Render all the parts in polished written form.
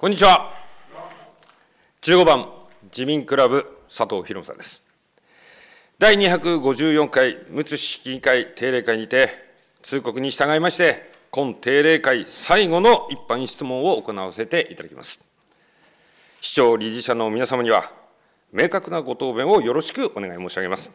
こんにちは。15番自民クラブ佐藤博正です。第254回むつ市議会定例会にて通告に従いまして今定例会最後の一般質問を行わせていただきます。市長理事者の皆様には明確なご答弁をよろしくお願い申し上げます。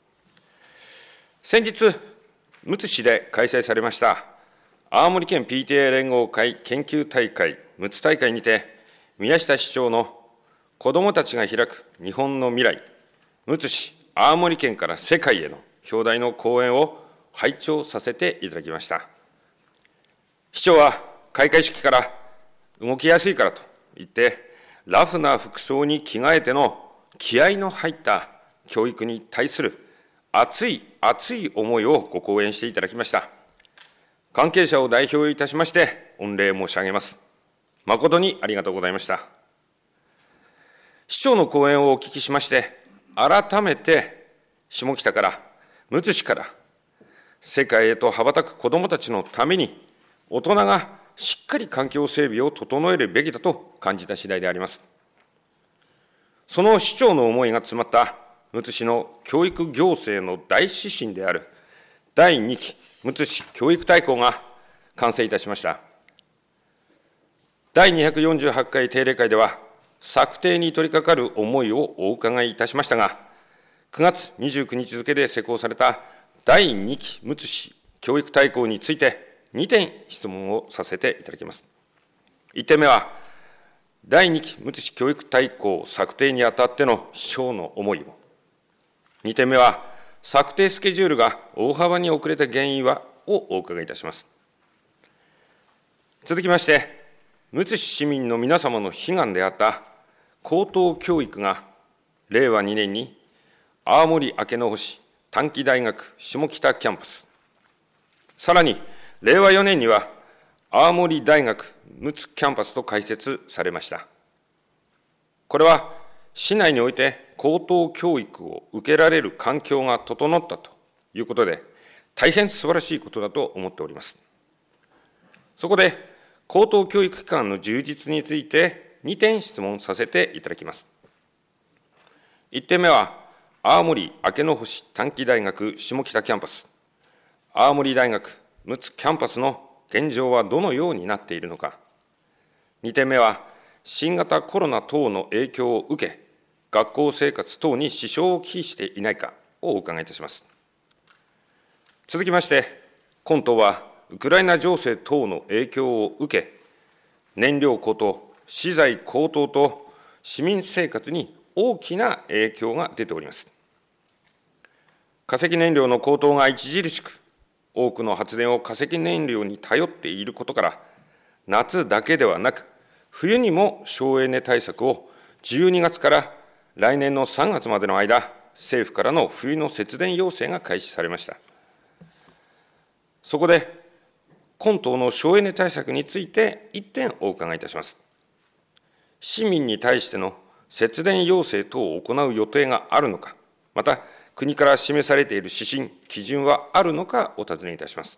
先日むつ市で開催されました青森県 PTA 連合会研究大会むつ大会にて宮下市長の子どもたちが開く日本の未来むつ市青森県から世界への表題の講演を拝聴させていただきました。市長は開会式から動きやすいからと言ってラフな服装に着替えての気合の入った教育に対する熱い思いをご講演していただきました。関係者を代表いたしまして御礼申し上げます。誠にありがとうございました。市長の講演をお聞きしまして、改めて下北からむつ市から世界へと羽ばたく子どもたちのために大人がしっかり環境整備を整えるべきだと感じた次第であります。その市長の思いが詰まったむつ市の教育行政の大指針である第2期むつ市教育大綱が完成いたしました。第248回定例会では策定に取り掛かる思いをお伺いいたしましたが、9月29日付で施行された第2期むつ市教育大綱について2点質問をさせていただきます。1点目は、第2期むつ市教育大綱策定にあたっての市長の思いを。2点目は、策定スケジュールが大幅に遅れた原因はをお伺いいたします。続きまして、むつ市市民の皆様の悲願であった高等教育が令和2年に青森明の星短期大学下北キャンパス、さらに令和4年には青森大学むつキャンパスと開設されました。これは市内において高等教育を受けられる環境が整ったということで、大変素晴らしいことだと思っております。そこで、高等教育機関の充実について2点質問させていただきます。1点目は、青森明の星短期大学下北キャンパス、青森大学むつキャンパスの現状はどのようになっているのか。2点目は、新型コロナ等の影響を受け、学校生活等に支障をきしていないかをお伺いいたします。続きまして、今党はウクライナ情勢等の影響を受け、燃料高騰、資材高騰と市民生活に大きな影響が出ております。化石燃料の高騰が著しく、多くの発電を化石燃料に頼っていることから、夏だけではなく、冬にも省エネ対策を12月から来年の3月までの間、政府からの冬の節電要請が開始されました。そこで、今党の省エネ対策について1点お伺いいたします。市民に対しての節電要請等を行う予定があるのか、また国から示されている指針、基準はあるのかお尋ねいたします。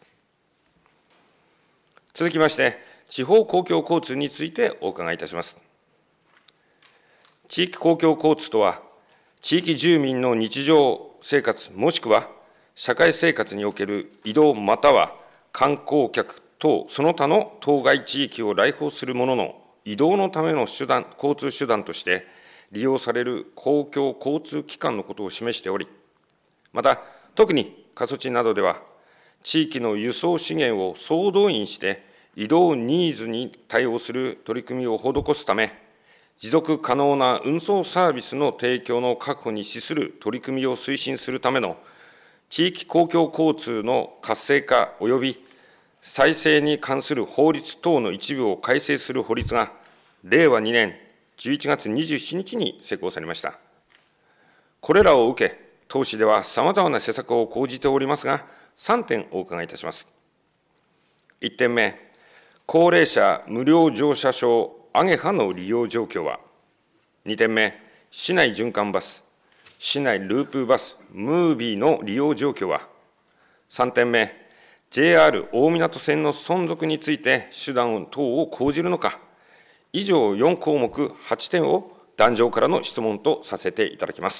続きまして、地方公共交通についてお伺いいたします。地域公共交通とは、地域住民の日常生活もしくは社会生活における移動または観光客等その他の当該地域を来訪する者の移動のための交通手段として利用される公共交通機関のことを示しており、また特に過疎地などでは地域の輸送資源を総動員して移動ニーズに対応する取り組みを施すため、持続可能な運送サービスの提供の確保に資する取り組みを推進するための地域公共交通の活性化及び再生に関する法律等の一部を改正する法律が令和2年11月27日に施行されました。これらを受け、当市ではさまざまな施策を講じておりますが、3点お伺いいたします。1点目、高齢者無料乗車証アゲハの利用状況は。2点目、市内循環バス、市内ループバス、ムービーの利用状況は。3点目、JR 大湊線の存続について手段等を講じるのか、 以上4項目8点を壇上からの質問とさせていただきます。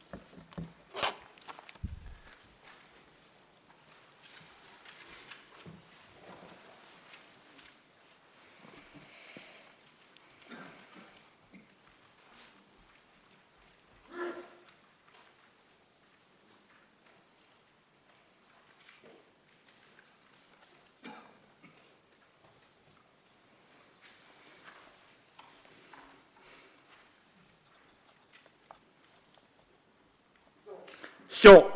市長。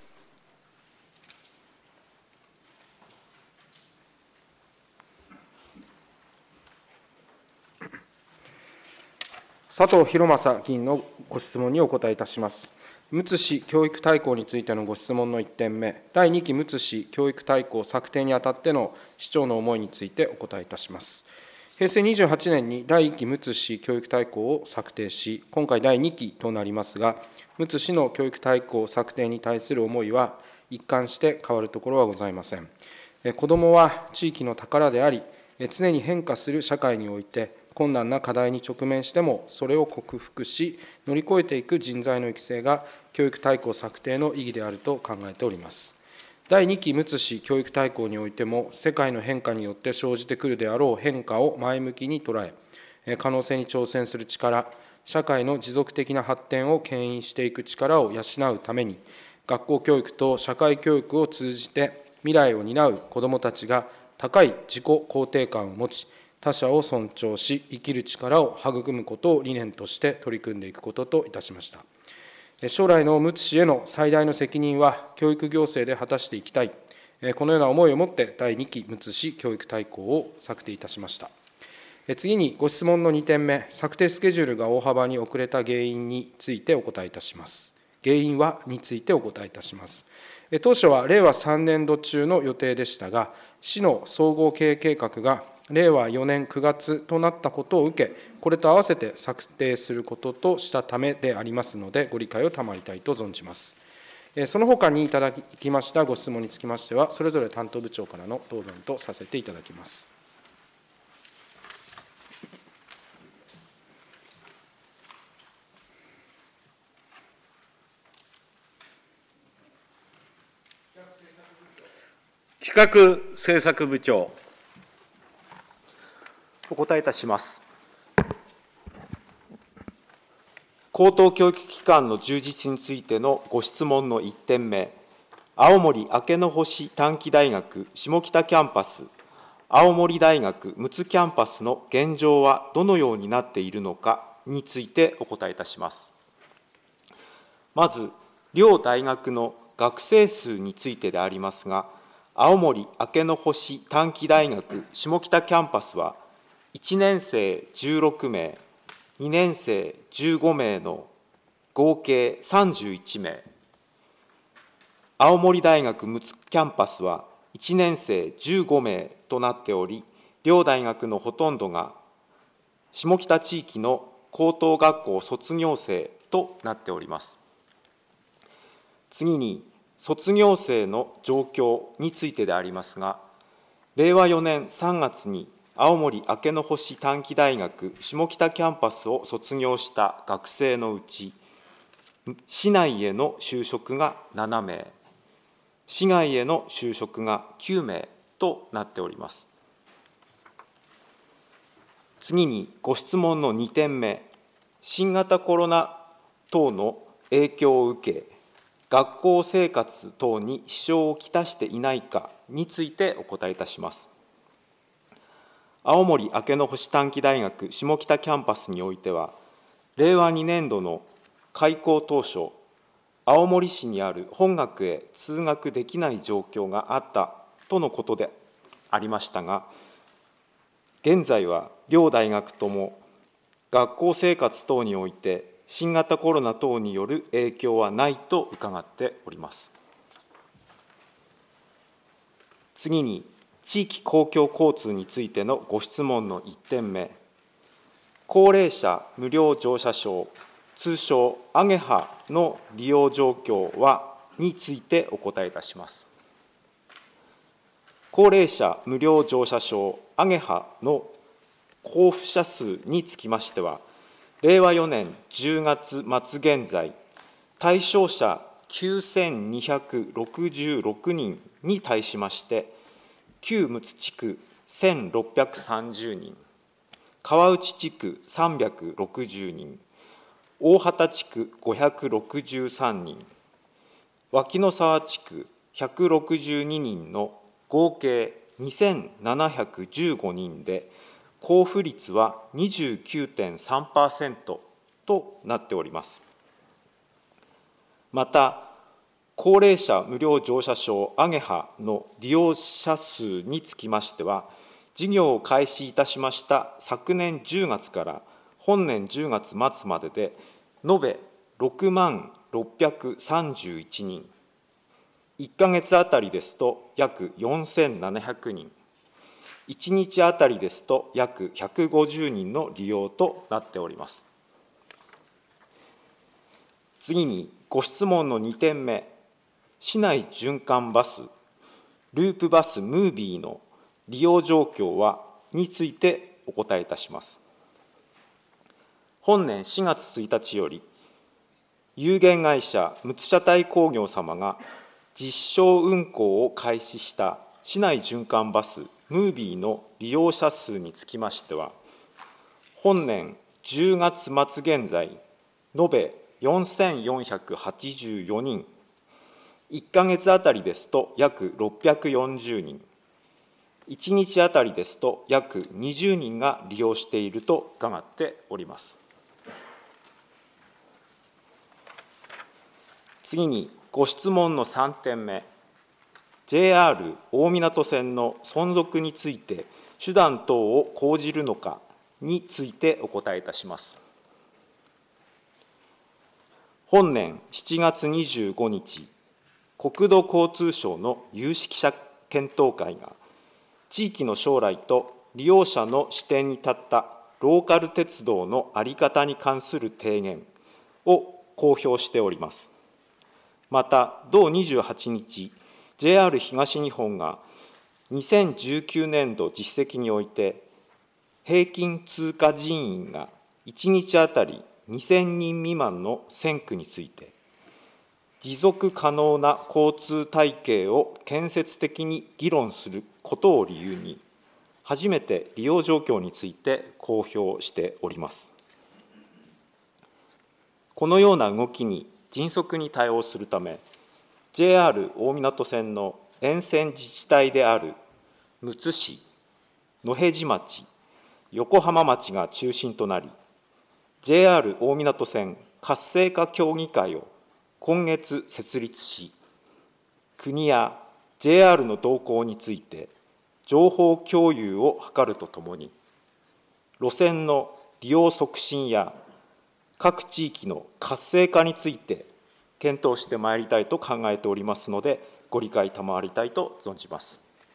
佐藤弘正議員のご質問にお答えいたします。むつ市教育大綱についてのご質問の1点目、第2期むつ市教育大綱策定にあたっての市長の思いについてお答えいたします。平成28年に第1期むつ市教育大綱を策定し、今回第2期となりますが、むつ市の教育大綱策定に対する思いは一貫して変わるところはございません。子どもは地域の宝であり、常に変化する社会において、困難な課題に直面しても、それを克服し、乗り越えていく人材の育成が、教育大綱策定の意義であると考えております。第2期むつ市教育大綱においても、世界の変化によって生じてくるであろう変化を前向きに捉え、可能性に挑戦する力、社会の持続的な発展を牽引していく力を養うために、学校教育と社会教育を通じて、未来を担う子どもたちが高い自己肯定感を持ち、他者を尊重し、生きる力を育むことを理念として取り組んでいくことといたしました。将来のむつ市への最大の責任は、教育行政で果たしていきたい、このような思いを持って、第2期むつ市教育大綱を策定いたしました。次に、ご質問の2点目、策定スケジュールが大幅に遅れた原因についてお答えいたします。原因はについてお答えいたします。当初は令和3年度中の予定でしたが、市の総合経営計画が令和4年9月となったことを受け、これと合わせて策定することとしたためでありますので、ご理解を賜りたいと存じます。その他にいただきましたご質問につきましては、それぞれ担当部長からの答弁とさせていただきます。 企画政策部長。 お答えいたします。高等教育機関の充実についてのご質問の1点目、青森明けの星短期大学下北キャンパス、青森大学陸奥キャンパスの現状はどのようになっているのかについてお答えいたします。まず、両大学の学生数についてでありますが、青森明けの星短期大学下北キャンパスは、1年生16名、2年生15名の合計31名、青森大学陸奥キャンパスは1年生15名となっており、両大学のほとんどが下北地域の高等学校卒業生となっております。次に、卒業生の状況についてでありますが、令和4年3月に青森明けの星短期大学下北キャンパスを卒業した学生のうち、市内への就職が7名、市外への就職が9名となっております。次に、ご質問の2点目、新型コロナ等の影響を受け、学校生活等に支障をきたしていないかについてお答えいたします。青森明けの星短期大学下北キャンパスにおいては、令和2年度の開校当初、青森市にある本学へ通学できない状況があったとのことでありましたが、現在は両大学とも学校生活等において新型コロナ等による影響はないと伺っております。次に、地域公共交通についてのご質問の1点目、高齢者無料乗車証、通称アゲハの利用状況についてお答えいたします。高齢者無料乗車証アゲハの交付者数につきましては、令和4年10月末現在、対象者9266人に対しまして、旧陸奥地区1630人、川内地区360人、大畑地区563人、脇野沢地区162人の合計2715人で、交付率は 29.3% となっております。また、高齢者無料乗車証アゲハの利用者数につきましては、事業を開始いたしました昨年10月から本年10月末までで、延べ6万631人、1ヶ月あたりですと約4700人、1日あたりですと約150人の利用となっております。次に、ご質問の2点目、市内循環バス、ループバスムービーの利用状況はについてお答えいたします。本年4月1日より、有限会社むつ車体工業様が実証運行を開始した市内循環バスムービーの利用者数につきましては、本年10月末現在、延べ4484人、1ヶ月あたりですと約640人、1日あたりですと約20人が利用していると伺っております。次に、ご質問の3点目、JR 大湊線の存続について手段等を講じるのかについてお答えいたします。本年7月25日、国土交通省の有識者検討会が、地域の将来と利用者の視点に立ったローカル鉄道の在り方に関する提言を公表しております。また、同28日、JR 東日本が2019年度実績において、平均通過人員が1日あたり2000人未満の線区について、持続可能な交通体系を建設的に議論することを理由に、初めて利用状況について公表しております。このような動きに迅速に対応するため、JR 大湊線の沿線自治体であるむつ市、野辺地町、横浜町が中心となり、JR 大湊線活性化協議会を今月設立し、国や JR の動向について情報共有を図るとともに、路線の利用促進や各地域の活性化について検討してまいりたいと考えておりますので、ご理解賜りたいと存じます。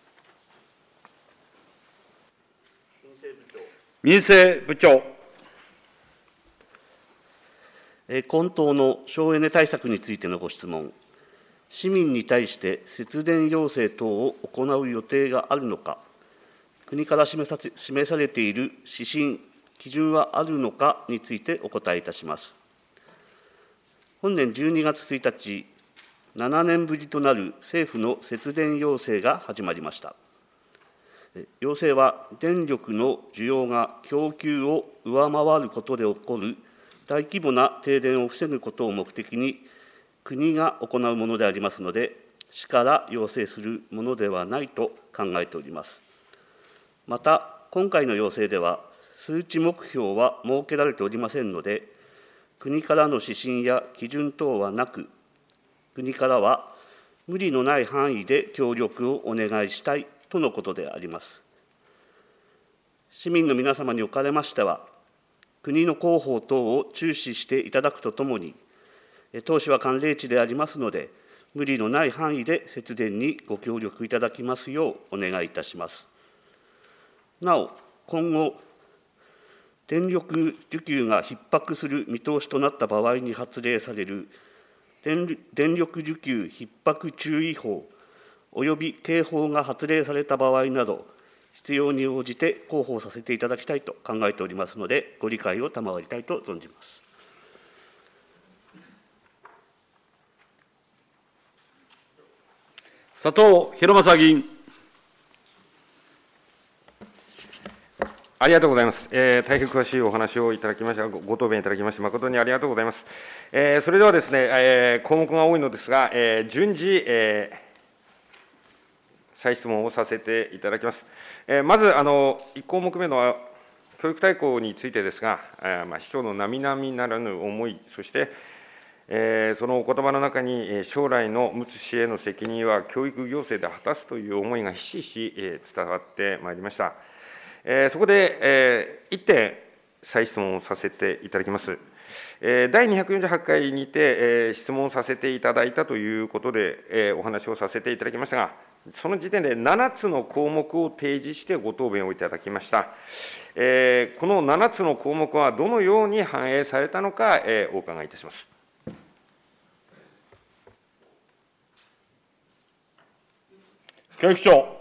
民生部長。 今党の省エネ対策についてのご質問、市民に対して節電要請等を行う予定があるのか、国から示されている指針、基準はあるのかについてお答えいたします。本年12月1日、7年ぶりとなる政府の節電要請が始まりました。要請は、電力の需要が供給を上回ることで起こる大規模な停電を防ぐことを目的に、国が行うものでありますので、市から要請するものではないと考えております。また、今回の要請では、数値目標は設けられておりませんので、国からの指針や基準等はなく、国からは無理のない範囲で協力をお願いしたいとのことであります。市民の皆様におかれましては、国の広報等を注視していただくとともに、当市は寒冷地でありますので、無理のない範囲で節電にご協力いただきますようお願いいたします。なお、今後、電力需給が逼迫する見通しとなった場合に発令される電力需給逼迫注意報および警報が発令された場合など、 必要に応じて広報させていただきたいと考えておりますので、ご理解を賜りたいと存じます。 佐藤弘正議員。 ありがとうございます。大変詳しいお話をいただきました、ご答弁いただきまして、誠にありがとうございます。それではですね、項目が多いのですが、順次、再質問をさせていただきます。まず、1項目目の教育大綱についてですが、市長の並々ならぬ思い、そして、そのお言葉の中に、将来のむつ市への責任は教育行政で果たすという思いがひしひし伝わってまいりました。そこで、1点、再質問をさせていただきます。第248回にて、質問させていただいたということで、お話をさせていただきましたが、その時点で7つの項目を提示してご答弁をいただきました。この7つの項目はどのように反映されたのか、お伺いいたします。 教育長。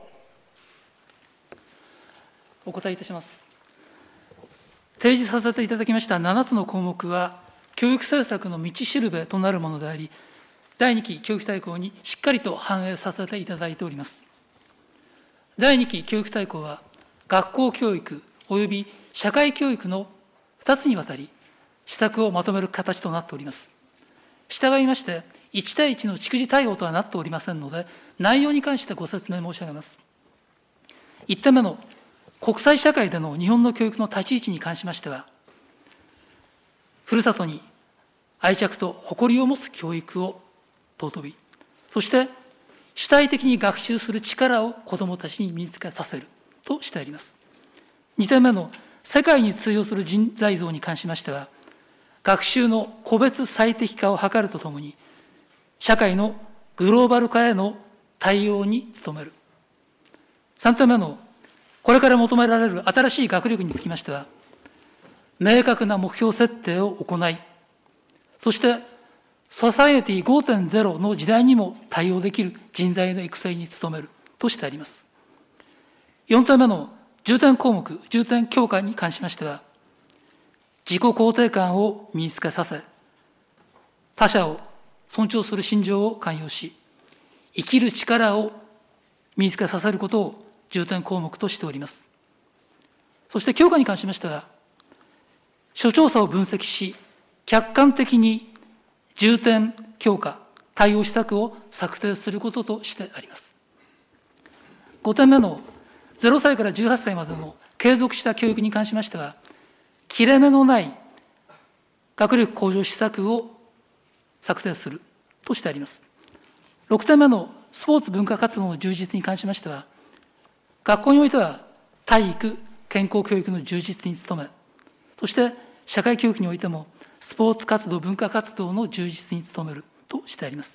お答えいたします。提示させていただきました7つの項目は、教育政策の道しるべとなるものであり、第2期教育大綱にしっかりと反映させていただいております。第2期教育大綱は、学校教育および社会教育の2つにわたり、施策をまとめる形となっております。従いまして、1対1の逐次対応とはなっておりませんので、内容に関してご説明申し上げます。1点目の国際社会での日本の教育の立ち位置に関しましては、ふるさとに愛着と誇りを持つ教育を尊び、そして主体的に学習する力を子どもたちに身につけさせるとしてあります。2点目の世界に通用する人材像に関しましては、学習の個別最適化を図るとともに、社会のグローバル化への対応に努める。3点目のこれから求められる新しい学力につきましては、明確な目標設定を行い、そしてソサエティ 5.0 の時代にも対応できる人材の育成に努めるとしてあります。4点目の重点項目、重点強化に関しましては、自己肯定感を身につけさせ、他者を尊重する心情を寛容し、生きる力を身につけさせることを重点項目としております。そして強化に関しましては、諸調査を分析し、客観的に重点強化、対応施策を策定することとしてあります。5点目の0歳から18歳までの継続した教育に関しましては、切れ目のない学力向上施策を策定するとしてあります。6点目のスポーツ文化活動の充実に関しましては、学校においては体育、健康教育の充実に努め、そして社会教育においてもスポーツ活動、文化活動の充実に努めるとしてあります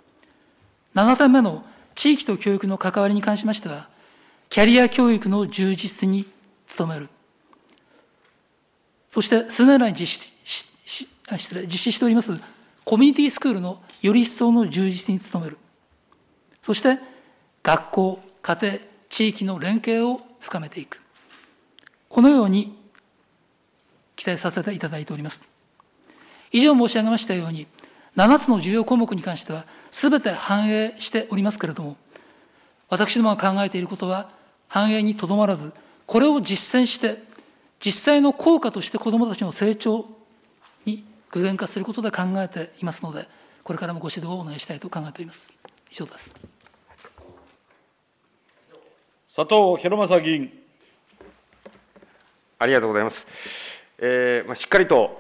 。7点目の地域と教育の関わりに関しましては、キャリア教育の充実に努める。そして数年来に実施しておりますコミュニティスクールのより一層の充実に努める。そして学校、家庭、地域の連携を深めていく。このように記載させていただいております。以上申し上げましたように、7つの重要項目に関しては、すべて反映しておりますけれども、私どもが考えていることは、反映にとどまらず、これを実践して、実際の効果として子どもたちの成長に具現化することで考えていますので、これからもご指導をお願いしたいと考えております。以上です。 佐藤弘正議員。 ありがとうございます。しっかりと、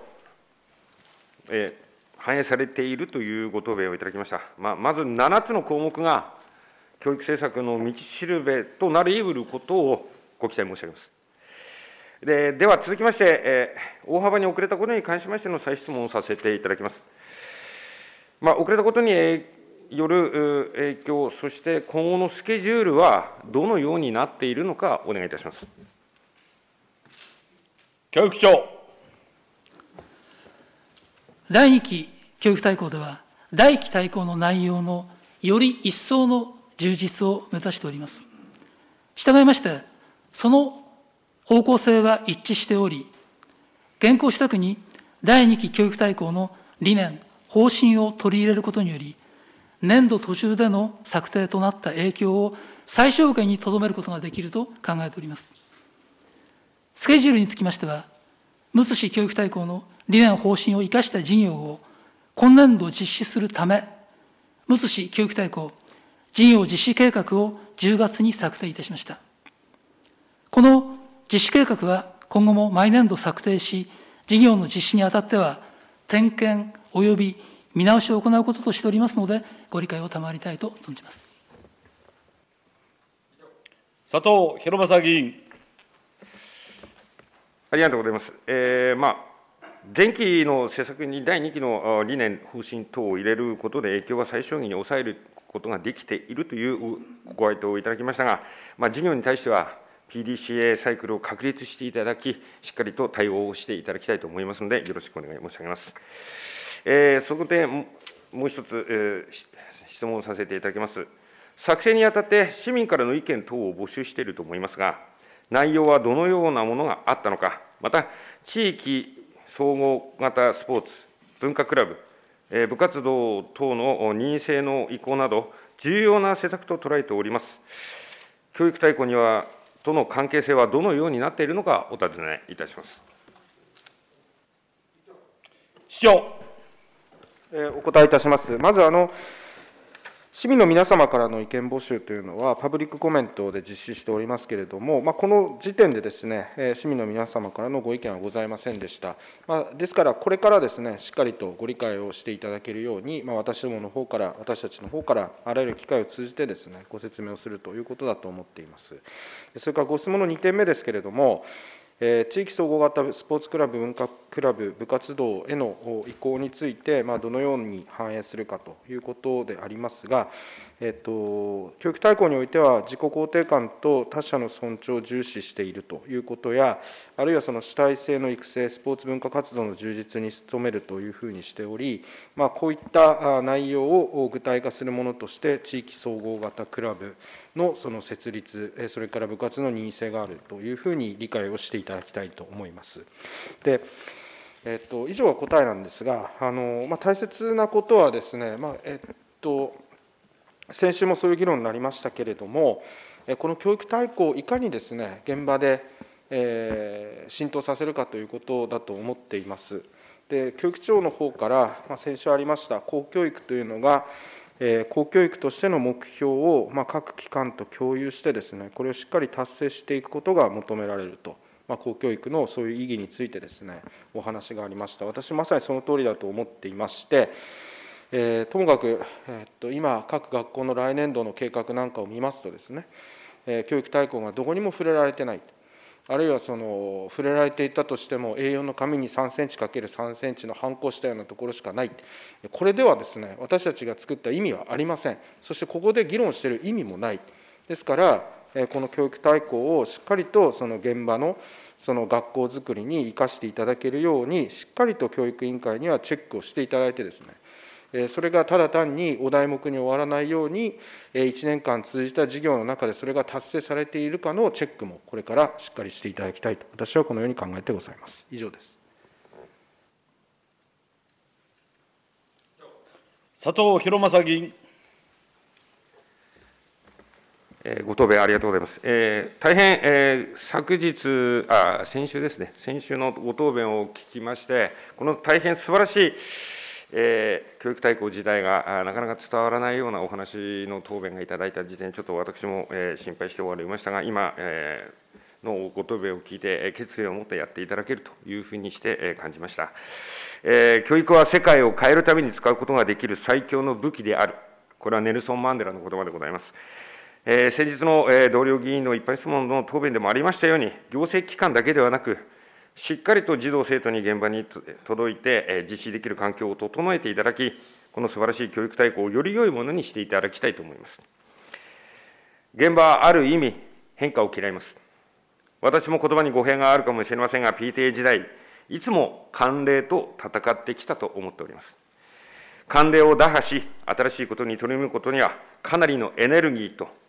反映されているというご答弁をいただきました。まず7つの項目が教育政策の道しるべとなり得ることをご期待申し上げます。では続きまして、大幅に遅れたことに関しましての再質問をさせていただきます。遅れたことによる影響、そして今後のスケジュールはどのようになっているのか、お願いいたします。 教育長。 第2期教育大綱では、第1期大綱の内容のより一層の充実を目指しております。したがいまして、 その方向性は一致しており、現行施策に第2期教育大綱の理念、方針を取り入れることにより、年度途中での策定となった影響を最小限にとどめることができると考えております。スケジュールにつきましては、むつ市教育大綱の理念方針を生かした事業を今年度実施するため、むつ市教育大綱事業実施計画を10月に策定いたしました。この実施計画は今後も毎年度策定し、事業の実施にあたっては、点検及び見直しを行うこととしておりますので、ご理解を賜りたいと存じます。 佐藤弘正議員。 ありがとうございます。前期の施策に第2期の理念、方針等を入れることで影響は最小限に抑えることができているというご回答をいただきましたが、事業に対しては PDCA サイクルを確立していただき、しっかりと対応をしていただきたいと思いますので、よろしくお願い申し上げます。そこでもう一つ、質問させていただきます。作成にあたって市民からの意見等を募集していると思いますが、内容はどのようなものがあったのか、また地域総合型スポーツ、文化クラブ、部活動等の任意制の移行など、重要な施策と捉えております。教育大綱にはとの関係性はどのようになっているのか、お尋ねいたします。 市長。 お答えいたします。まず市民の皆様からの意見募集というのは、パブリックコメントで実施しておりますけれども、この時点でですね、市民の皆様からのご意見はございませんでした。ですから、これからですね、しっかりとご理解をしていただけるように、私たちの方から、あらゆる機会を通じてですね、ご説明をするということだと思っています。それからご質問の2点目ですけれども、地域総合型スポーツクラブ、文化クラブ、部活動への移行について、どのように反映するかということでありますが、教育大綱においては、自己肯定感と他者の尊重を重視しているということや、あるいはその主体性の育成、スポーツ文化活動の充実に努めるというふうにしており、こういった内容を具体化するものとして、地域総合型クラブのその設立、それから部活の任意性があるというふうに理解をしていただきたいと思います。で以上が答えなんですが、大切なことはですね、先週もそういう議論になりましたけれども、この教育大綱をいかにですね、現場で浸透させるかということだと思っています。で、教育庁の方から、先週ありました公教育というのが、公教育としての目標を各機関と共有してですね、これをしっかり達成していくことが求められると。公教育のそういう意義についてですね、お話がありました。私まさにその通りだと思っていまして、ともかく、今各学校の来年度の計画なんかを見ますとですね、教育大綱がどこにも触れられてない、あるいは触れられていたとしても A4 の紙に3センチ ×3 センチのハンコしたようなところしかない。これではですね、私たちが作った意味はありません。そしてここで議論している意味もない。ですからこの教育大綱をしっかりとその現場のその学校づくりに生かしていただけるように、しっかりと教育委員会にはチェックをしていただいてですね、それがただ単にお題目に終わらないように、1年間通じた事業の中でそれが達成されているかのチェックもこれからしっかりしていただきたいと、私はこのように考えてございます。以上です。 佐藤弘正議員。 ご答弁ありがとうございます。大変、先週ですね、先週のご答弁を聞きまして、この大変素晴らしい、教育大綱自体がなかなか伝わらないようなお話の答弁がいただいた時点、ちょっと私も心配しておりましたが、今のご答弁を聞いて、決意を持ってやっていただけるというふうにして感じました。教育は世界を変えるために使うことができる最強の武器である。これはネルソン・マンデラの言葉でございます。先日の同僚議員の一般質問の答弁でもありましたように、行政機関だけではなく、しっかりと児童・生徒に現場に届いて実施できる環境を整えていただき、この素晴らしい教育大綱をより良いものにしていただきたいと思います。現場はある意味、変化を嫌います。私も言葉に語弊があるかもしれませんが、PTA 時代、いつも慣例と戦ってきたと思っております。慣例を打破し、新しいことに取り組むことには、かなりのエネルギーと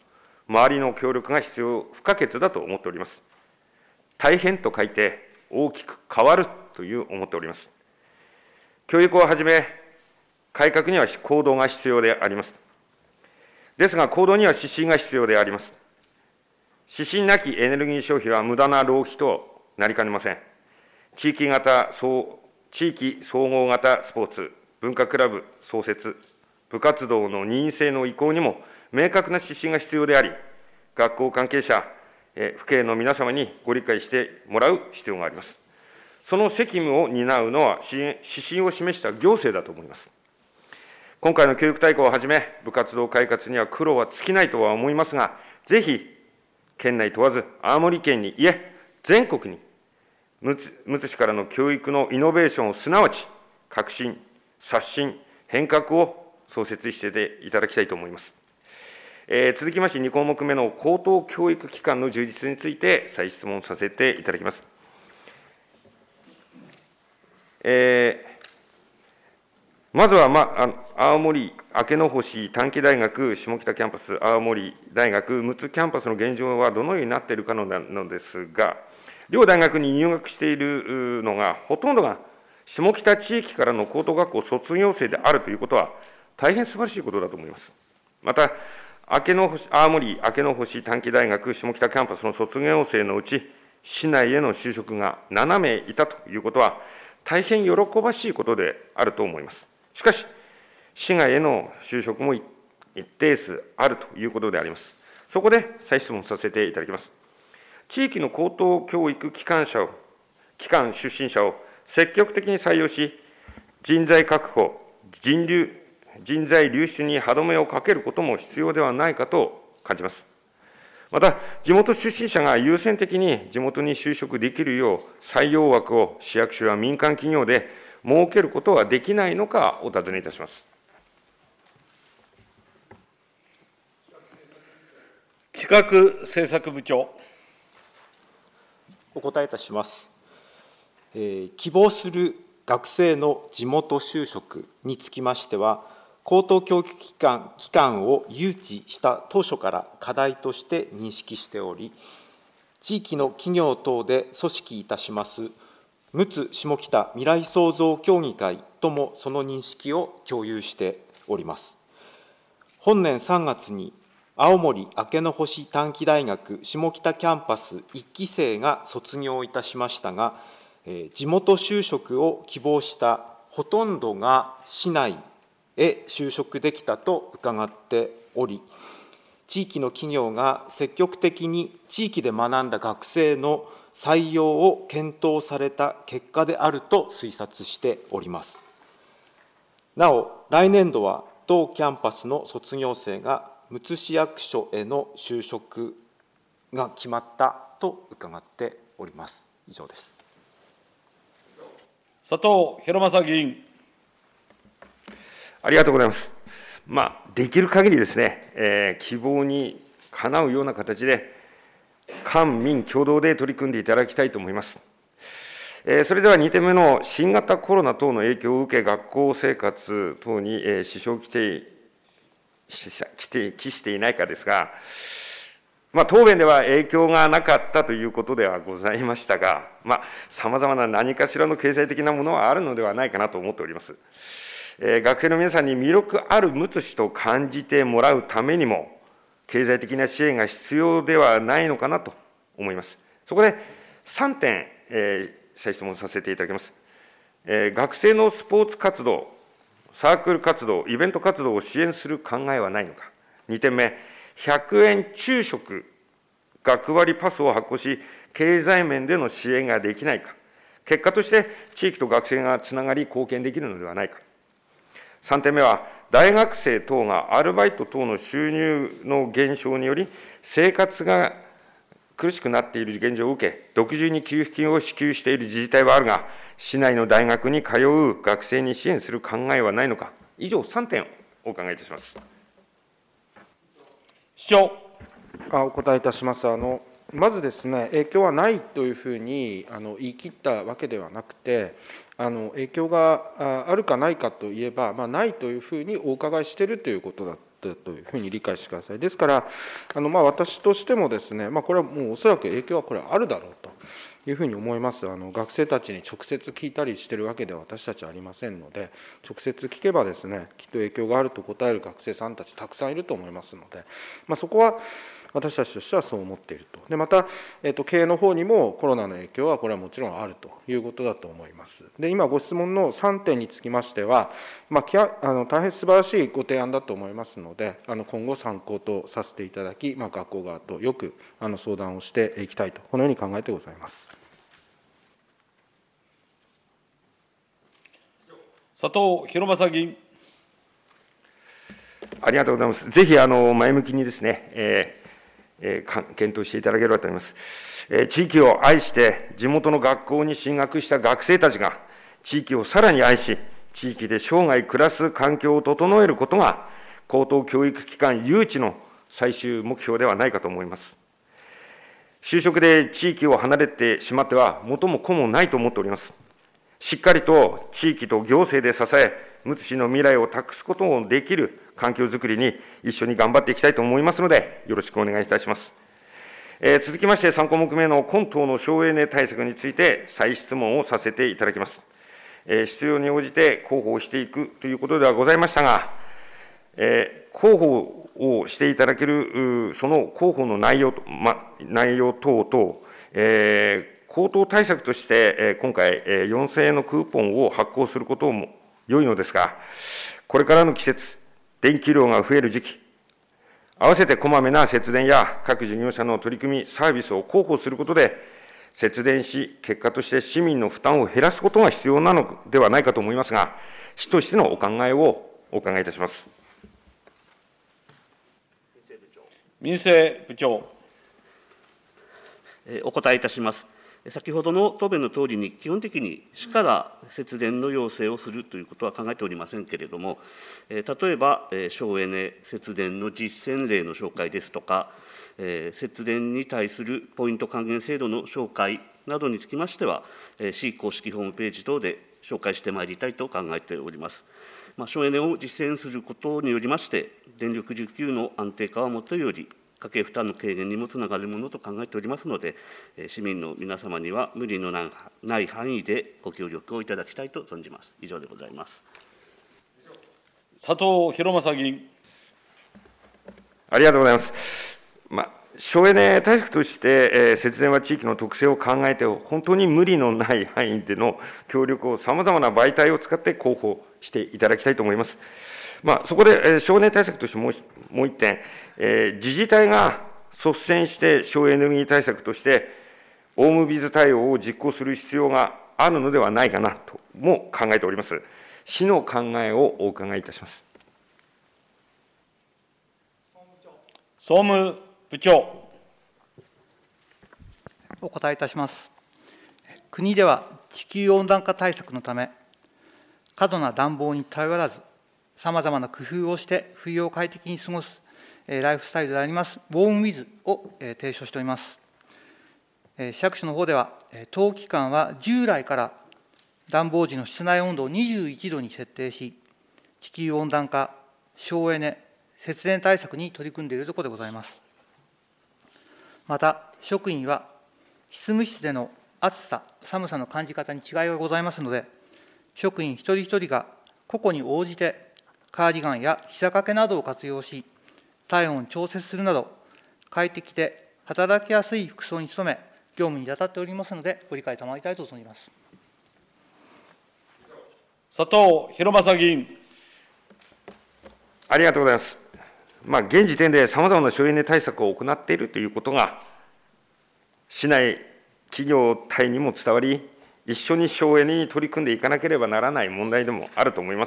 周りの協力が不可欠だと思っております。大変と書いて、大きく変わると思っております。教育をはじめ、改革には行動が必要であります。ですが、行動には指針が必要であります。指針なきエネルギー消費は無駄な浪費となりかねません。地域総合型スポーツ、文化クラブ創設、部活動の任意制の移行にも明確な指針が必要であり、学校関係者、父兄の皆様にご理解してもらう必要があります。その責務を担うのは指針を示した行政だと思います。今回の教育大綱をはじめ、部活動改革には苦労は尽きないとは思いますが、ぜひ、県内問わず、青森県に、いえ、全国に、むつ市からの教育のイノベーションをすなわち、革新、刷新、変革を創設していただきたいと思います。続きまして2項目目の高等教育機関の充実について再質問させていただきます。まずは、青森明の星短期大学下北キャンパス、青森大学陸奥キャンパスの現状はどのようになっているかなのですが、両大学に入学しているのが、ほとんどが下北地域からの高等学校卒業生であるということは、大変素晴らしいことだと思います。また、青森明の星短期大学下北キャンパスの卒業生のうち、市内への就職が7名いたということは、大変喜ばしいことであると思います。しかし、市外への就職も一定数あるということであります。そこで再質問させていただきます。地域の高等教育機関出身者を積極的に採用し、人材確保、人材流出に歯止めをかけることも必要ではないかと感じます。また、地元出身者が優先的に地元に就職できるよう、採用枠を市役所や民間企業で設けることはできないのか、お尋ねいたします。 企画政策部長。 お答えいたします。希望する学生の地元就職につきましては、高等教育機関を誘致した当初から課題として認識しており、地域の企業等で組織いたします陸奥下北未来創造協議会ともその認識を共有しております。本年3月に青森明の星短期大学下北キャンパス1期生が卒業いたしましたが、地元就職を希望したほとんどが市内へ就職できたと伺っており、地域の企業が積極的に地域で学んだ学生の採用を検討された結果であると推察しております。なお、来年度は同キャンパスの卒業生がむつ市役所への就職が決まったと伺っております。以上です。 佐藤弘正議員。 ありがとうございます。できる限りですね、希望にかなうような形で、官民共同で取り組んでいただきたいと思います。それでは2点目の新型コロナ等の影響を受け、学校生活等に支障をきしていないかですが、答弁では影響がなかったということではございましたが、さまざまな何かしらの経済的なものはあるのではないかなと思っております。学生の皆さんに魅力ある陸奥市と感じてもらうためにも、経済的な支援が必要ではないのかなと思います。そこで3点、再質問させていただきます。学生のスポーツ活動、サークル活動、イベント活動を支援する考えはないのか。2点目、100円昼食、学割パスを発行し、経済面での支援ができないか。結果として地域と学生がつながり貢献できるのではないか。3点目は、大学生等がアルバイト等の収入の減少により、生活が苦しくなっている現状を受け、独自に給付金を支給している自治体はあるが、市内の大学に通う学生に支援する考えはないのか。以上3点お伺いいたします。 市長。 お答えいたします。まずですね、影響はないというふうに言い切ったわけではなくて、影響があるかないかといえば、ないというふうにお伺いしているということだというふうに理解してください。ですから、私としてもですね、これはもうおそらく影響はこれはあるだろうというふうに思います。学生たちに直接聞いたりしているわけでは私たちはありませんので、直接聞けばですね、きっと影響があると答える学生さんたちたくさんいると思いますので、そこは私たちとしてはそう思っていると。でまた、経営の方にもコロナの影響はこれはもちろんあるということだと思います。で今ご質問の3点につきましては、大変素晴らしいご提案だと思いますので、今後参考とさせていただき、学校側とよく相談をしていきたいと、このように考えてございます。 佐藤弘正議員。 ありがとうございます。ぜひ前向きにですね、検討していただければと思います。地域を愛して地元の学校に進学した学生たちが地域をさらに愛し、地域で生涯暮らす環境を整えることが高等教育機関誘致の最終目標ではないかと思います。就職で地域を離れてしまっては元も子もないと思っております。しっかりと地域と行政で支え、むつ市の未来を託すこともできる環境づくりに一緒に頑張っていきたいと思いますので、よろしくお願いいたします。続きまして3項目目の今党の省エネ対策について再質問をさせていただきます。必要に応じて広報していくということではございましたが、広報をしていただけるその広報の内容等々、高騰対策として、今回、4000円のクーポンを発行することも良いのですが、これからの季節、電気量が増える時期、合わせてこまめな節電や各事業者の取り組み、サービスを広報することで、節電し、結果として市民の負担を減らすことが必要なのではないかと思いますが、市としてのお考えをお伺いいたします。 民政部長。 お答えいたします。先ほどの答弁のとおりに、基本的に市から節電の要請をするということは考えておりませんけれども、例えば、省エネ節電の実践例の紹介ですとか、節電に対するポイント還元制度の紹介などにつきましては、市公式ホームページ等で紹介してまいりたいと考えております。省エネを実践することによりまして、電力需給の安定化はもとより、家計負担の軽減にもつながるものと考えておりますので、市民の皆様には無理のない範囲でご協力をいただきたいと存じます。以上でございます。 佐藤弘正議員。 ありがとうございます。省エネ対策として、節電は地域の特性を考えて、本当に無理のない範囲での協力をさまざまな媒体を使って広報していただきたいと思います。そこで省エネ対策としてもう一点、自治体が率先して省エネルギー対策として、オウムビズ対応を実行する必要があるのではないかなとも考えております。市の考えをお伺いいたします。 総務部長。 お答えいたします。国では地球温暖化対策のため、過度な暖房に頼らず、さまざまな工夫をして冬を快適に過ごすライフスタイルでありますウォームウィズを提唱しております。市役所の方では、当機関は従来から暖房時の室内温度を21度に設定し、地球温暖化、省エネ、節電対策に取り組んでいるところでございます。また、職員は執務室での暑さ、寒さの感じ方に違いがございますので、職員一人一人が個々に応じて、カーディガンや膝掛けなどを活用し、体温を調節するなど、快適で働きやすい服装に努め、業務に当たっておりますので、ご理解賜りたいと存じます。 佐藤弘正議員。 ありがとうございます。現時点でさまざまな省エネ対策を行っているということが、市内企業体にも伝わり、一緒に省エネに取り組んでいかなければならない問題でもあると思います。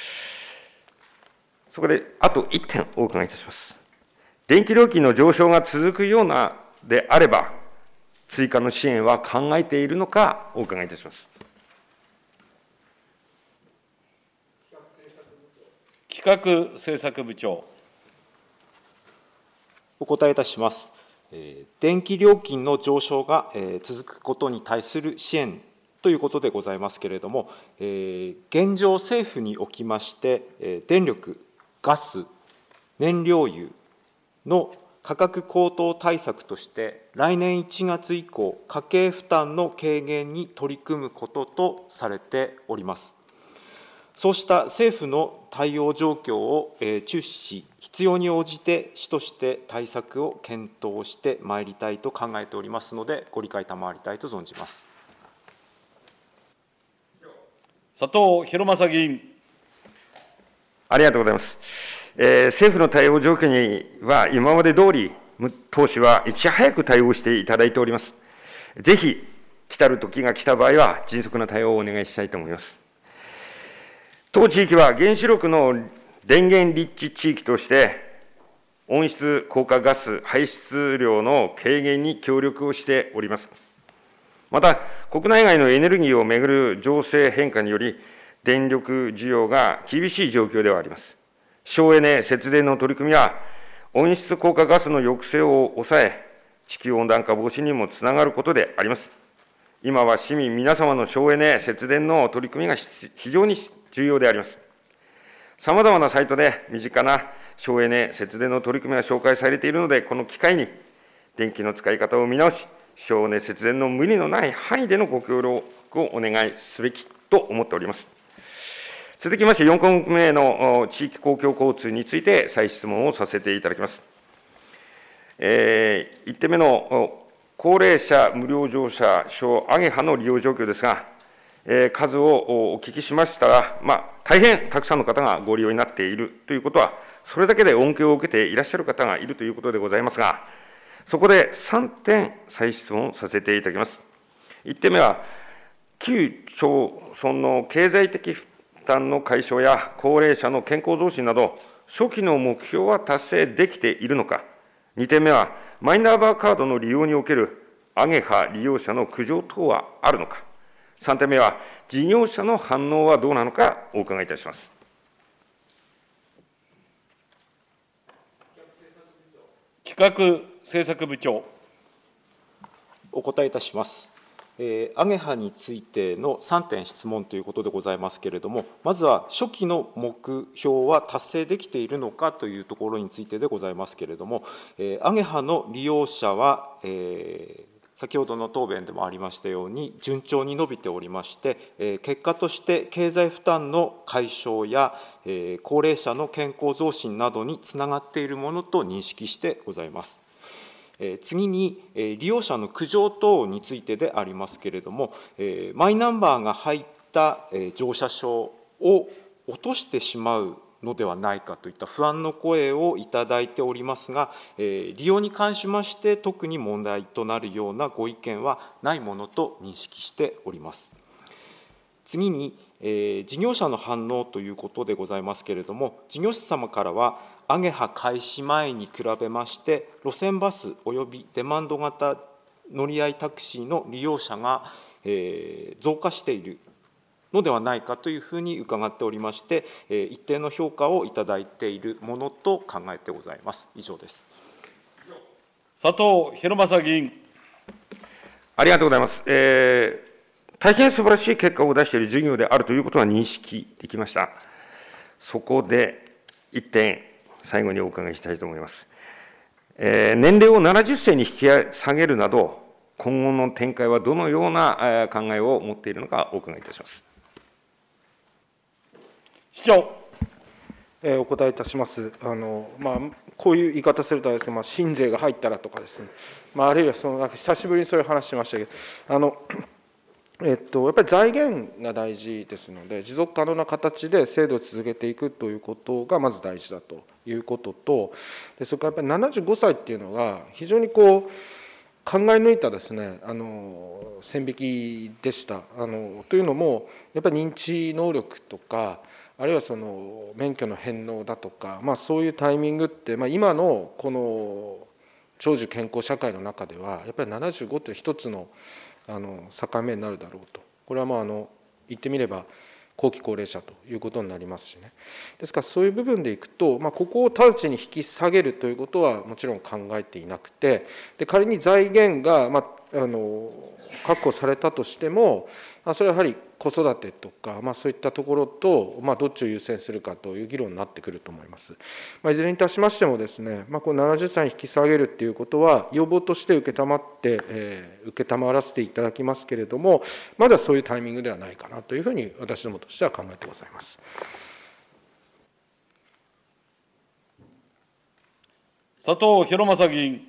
そこで、あと1点お伺いいたします。電気料金の上昇が続くようなであれば、追加の支援は考えているのか、お伺いいたします。 企画政策部長。 お答えいたします。電気料金の上昇が続くことに対する支援ということでございますけれども、現状、政府におきまして、電力、ガス、 燃料油の価格高騰対策として、来年1月以降、家計負担の軽減に取り組むこととされております。そうした政府の対応状況を注視し、必要に応じて市として対策を検討してまいりたいと考えておりますので、ご理解賜りたいと存じます。 佐藤弘正議員。 ありがとうございます。政府の対応状況には、今まで通り、当市はいち早く対応していただいております。ぜひ、来たる時が来た場合は、迅速な対応をお願いしたいと思います。当地域は原子力の電源立地地域として、温室効果ガス排出量の軽減に協力をしております。また、国内外のエネルギーをめぐる情勢変化により、電力需要が厳しい状況ではあります。省エネ節電の取り組みは、温室効果ガスの抑制を抑え、地球温暖化防止にもつながることであります。今は市民皆様の省エネ節電の取り組みが非常に重要であります。さまざまなサイトで身近な省エネ節電の取り組みが紹介されているので、この機会に電気の使い方を見直し、省エネ節電の無理のない範囲でのご協力をお願いすべきと思っております。続きまして、4項目目の地域公共交通について再質問をさせていただきます。1点目の高齢者無料乗車証アゲハの利用状況ですが、数をお聞きしましたら、大変たくさんの方がご利用になっているということは、それだけで恩恵を受けていらっしゃる方がいるということでございますが、そこで3点再質問させていただきます。1点目は、旧町村の経済的負担の解消や高齢者の健康増進など、初期の目標は達成できているのか。2点目は、マイナンバーカードの利用におけるアゲハ利用者の苦情等はあるのか。3点目は、事業者の反応はどうなのか、お伺いいたします。 企画政策部長。 お答えいたします。アゲハについての3点質問ということでございますけれども、まずは初期の目標は達成できているのかというところについてでございますけれども、アゲハの利用者は、先ほどの答弁でもありましたように、順調に伸びておりまして、結果として経済負担の解消や、高齢者の健康増進などにつながっているものと認識してございます。次に、利用者の苦情等についてでありますけれども、マイナンバーが入った乗車証を落としてしまうのではないかといった不安の声をいただいておりますが、利用に関しまして特に問題となるようなご意見はないものと認識しております。次に、事業者の反応ということでございますけれども、事業者様からは、アゲハ開始前に比べまして、路線バスおよびデマンド型乗り合いタクシーの利用者が増加しているのではないかというふうに伺っておりまして、一定の評価をいただいているものと考えてございます。以上です。 佐藤弘正議員。 ありがとうございます。大変素晴らしい結果を出している事業であるということは認識できました。そこで1点、最後にお伺いしたいと思います。年齢を70歳に引き下げるなど、今後の展開はどのような考えを持っているのか、お伺いいたします。 市長。 お答えいたします。こういう言い方するとあれですけど、新税が入ったらとかですね、あるいは久しぶりにそういう話しましたけど、やっぱり財源が大事ですので、持続可能な形で制度を続けていくということがまず大事だということと、それからやっぱり75歳っていうのが非常に考え抜いたですね、線引きでした。というのも、やっぱり認知能力とか、あるいは免許の返納だとか、そういうタイミングって、今のこの長寿健康社会の中では、やっぱり75という一つの境目になるだろうと。これは言ってみれば後期高齢者ということになりますしね。ですからそういう部分でいくと、ここを直ちに引き下げるということはもちろん考えていなくて、で仮に財源が確保されたとしても、それはやはり子育てとか、そういったところと、どっちを優先するかという議論になってくると思います。いずれにいたしましてもですね、この70歳に引き下げるということは、要望として承らせていただきますけれども、まだそういうタイミングではないかなというふうに、私どもとしては考えてございます。 佐藤弘正議員。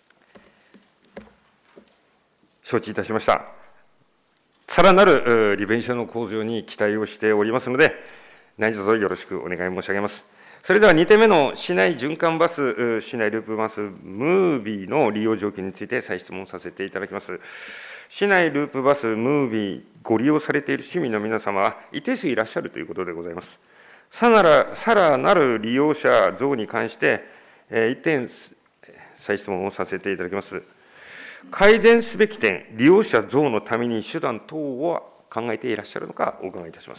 承知いたしました。さらなる利便性の向上に期待をしておりますので、何卒よろしくお願い申し上げます。それでは2点目の市内循環バス、市内ループバス、ムービーの利用状況について再質問させていただきます。市内ループバス、ムービー、ご利用されている市民の皆様は一定数いらっしゃるということでございます。さらなる利用者増に関して、1点再質問をさせていただきます。改善すべき点、利用者増のために手段等を考えていらっしゃるのか、お伺いいたします。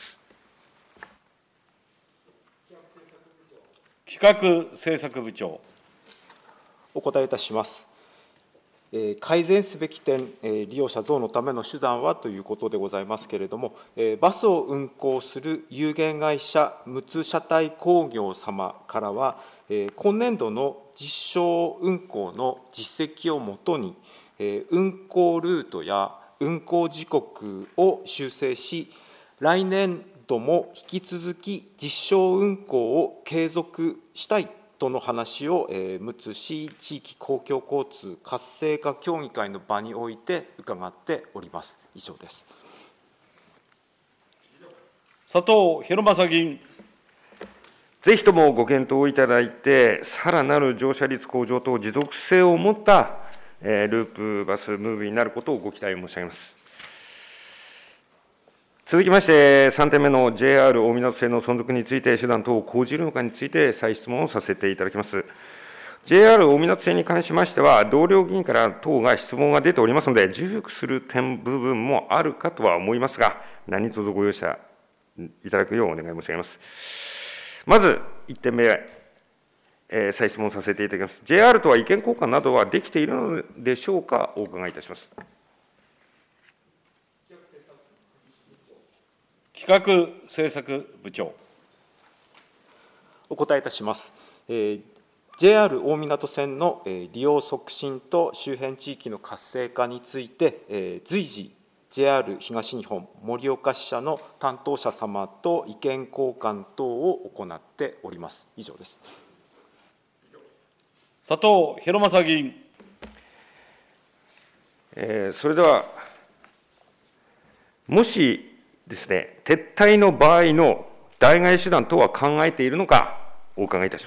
企画政策部長。 お答えいたします。改善すべき点、利用者増のための手段はということでございますけれども、バスを運行する有限会社陸奥車体工業様からは、今年度の実証運行の実績をもとに、運行ルートや運行時刻を修正し、来年度も引き続き実証運行を継続したいとの話を、むつ市地域公共交通活性化協議会の場において伺っております。以上です。 佐藤弘正議員。 ぜひともご検討いただいて、さらなる乗車率向上と持続性を持ったループバスムービーになることをご期待申し上げます。続きまして、3点目の JR 大湊線の存続について手段等を講じるのかについて再質問をさせていただきます。JR 大湊線に関しましては、同僚議員から等が質問が出ておりますので、重複する部分もあるかとは思いますが、何卒ご容赦いただくようお願い申し上げます。まず1点目、再質問させていただきます。JR とは意見交換などはできているのでしょうか、お伺いいたします。 企画政策部長。 お答えいたします。JR 大湊線の利用促進と周辺地域の活性化について、随時 JR 東日本盛岡支社の担当者様と意見交換等を行っております。以上です。 佐藤弘正議員。 それでは、もしですね、撤退の場合の代替手段等は考えているのか、お伺いいたします。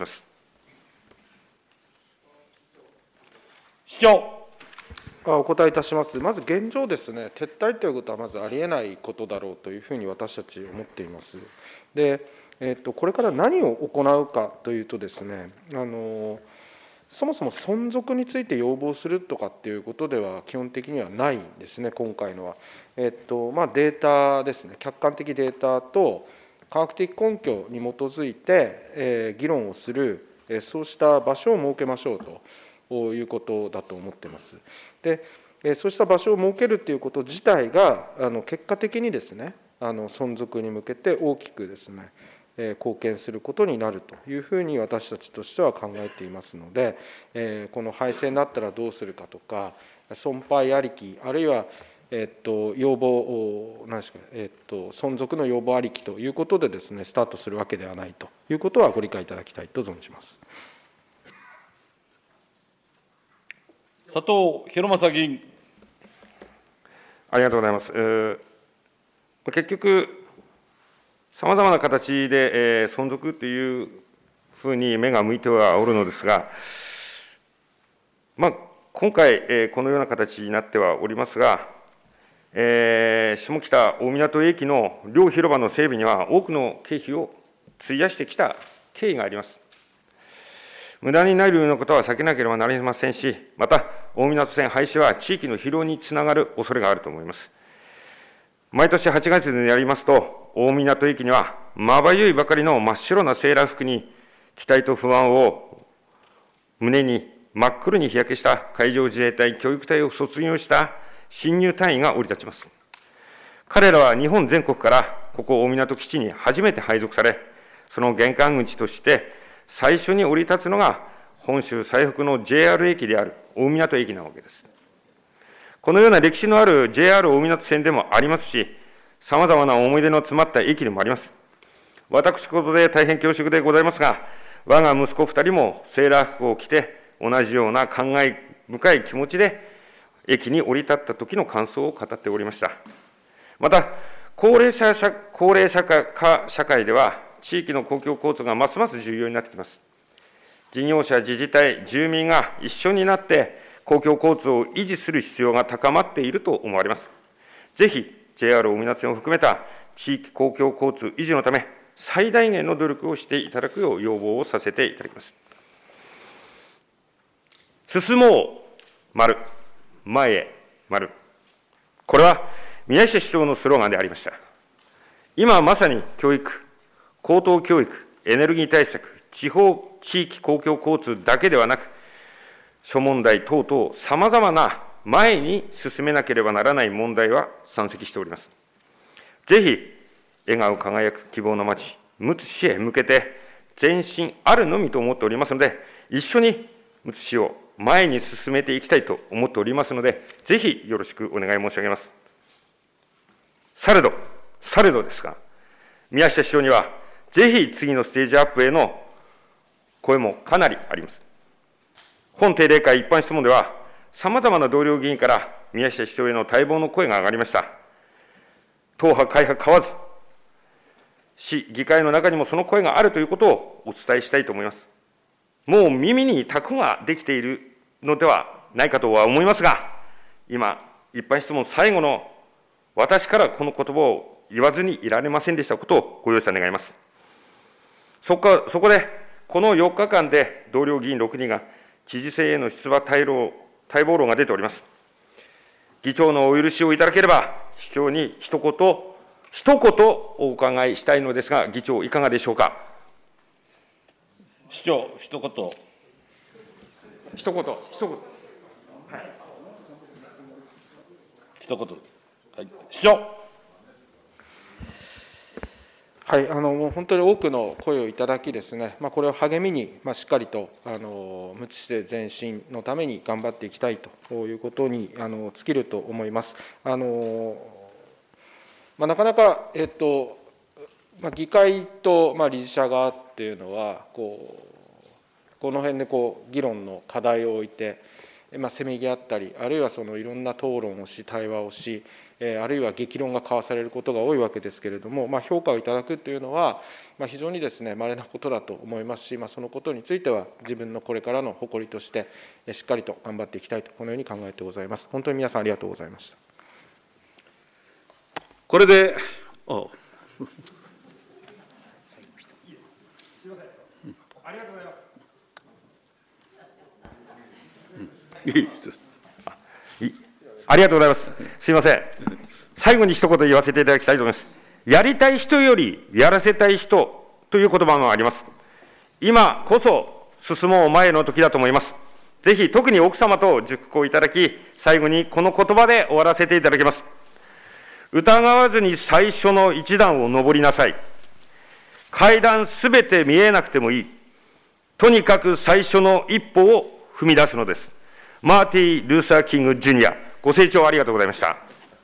市長。 お答えいたします。まず現状ですね、撤退ということはまずありえないことだろうというふうに私たち思っています。で、これから何を行うかというとですね、そもそも存続について要望するとかっていうことでは基本的にはないんですね、今回のは。データですね、客観的データと科学的根拠に基づいて、議論をする、そうした場所を設けましょうということだと思っています。で、そうした場所を設けるということ自体が結果的にですね、存続に向けて大きくですね、貢献することになるというふうに私たちとしては考えていますので、この廃線になったらどうするかとか、存廃ありき、あるいは要望、何ですか、存続の要望ありきということでですね、スタートするわけではないということはご理解いただきたいと存じます。 佐藤弘正議員。 ありがとうございます。結局、さまざまな形で存続というふうに目が向いてはおるのですが、今回、このような形になってはおりますが、下北大湊駅の両広場の整備には多くの経費を費やしてきた経緯があります。無駄になるようなことは避けなければなりませんし、また、大湊線廃止は地域の疲労につながる恐れがあると思います。毎年8月になりますと、大湊駅にはまばゆいばかりの真っ白なセーラー服に期待と不安を胸に真っ黒に日焼けした海上自衛隊教育隊を卒業した新入隊員が降り立ちます。 彼らは日本全国からここ大湊基地に初めて配属され、その玄関口として最初に降り立つのが本州最北の JR 駅である大湊駅なわけです。このような歴史のある JR 大湊線でもありますし、さまざまな思い出の詰まった駅でもあります。私事で大変恐縮でございますが、我が息子2人もセーラー服を着て、同じような感慨深い気持ちで駅に降り立った時の感想を語っておりました。また、高齢化社会では、地域の公共交通がますます重要になってきます。事業者、自治体、住民が一緒になって公共交通を維持する必要が高まっていると思われます。ぜひ JR 大湊線を含めた地域公共交通維持のため、最大限の努力をしていただくよう要望をさせていただきます。進もう、丸、前へ、丸。これは宮下市長のスローガンでありました。今まさに教育、高等教育、エネルギー対策、地方地域公共交通だけではなく、諸問題等々、さまざまな前に進めなければならない問題は山積しております。ぜひ、笑顔輝く希望の街、むつ市へ向けて、前進あるのみと思っておりますので、一緒にむつ市を前に進めていきたいと思っておりますので、ぜひよろしくお願い申し上げます。されどですが、宮下市長には、ぜひ次のステージアップへの声もかなりあります。本定例会一般質問では、さまざまな同僚議員から宮下市長への待望の声が上がりました。党派、会派問わず、市議会の中にもその声があるということをお伝えしたいと思います。もう耳にタコができているのではないかとは思いますが、今、一般質問最後の私からこの言葉を言わずにいられませんでしたことをご容赦願います。そこで、この4日間で同僚議員6人が知事選への出馬待望論が出ております。議長のお許しをいただければ、市長に一言お伺いしたいのですが、議長、いかがでしょうか。 市長、一言。 はい。 一言。はい、市長。 はい、もう本当に多くの声をいただきですね、これを励みに、しっかりとむつ市政前進のために頑張っていきたいということに尽きると思います。なかなか、議会と理事者側っていうのはこの辺で議論の課題を置いて、せめぎ合ったり、あるいはいろんな討論をし、対話をし、あるいは激論が交わされることが多いわけですけれども、評価をいただくというのは、非常にですね、稀なことだと思いますし、そのことについては、自分のこれからの誇りとして、しっかりと頑張っていきたいと、このように考えてございます。本当に皆さんありがとうございました。 これで、 ありがとうございます。ありがとうございます。すみません。最後に一言言わせていただきたいと思います。やりたい人よりやらせたい人という言葉があります。今こそ進もう前の時だと思います。ぜひ特に奥様と熟考いただき、最後にこの言葉で終わらせていただきます。疑わずに最初の一段を登りなさい。階段すべて見えなくてもいい。とにかく最初の一歩を踏み出すのです。マーティン・ルーサー・キング・ジュニア、ご清聴ありがとうございました。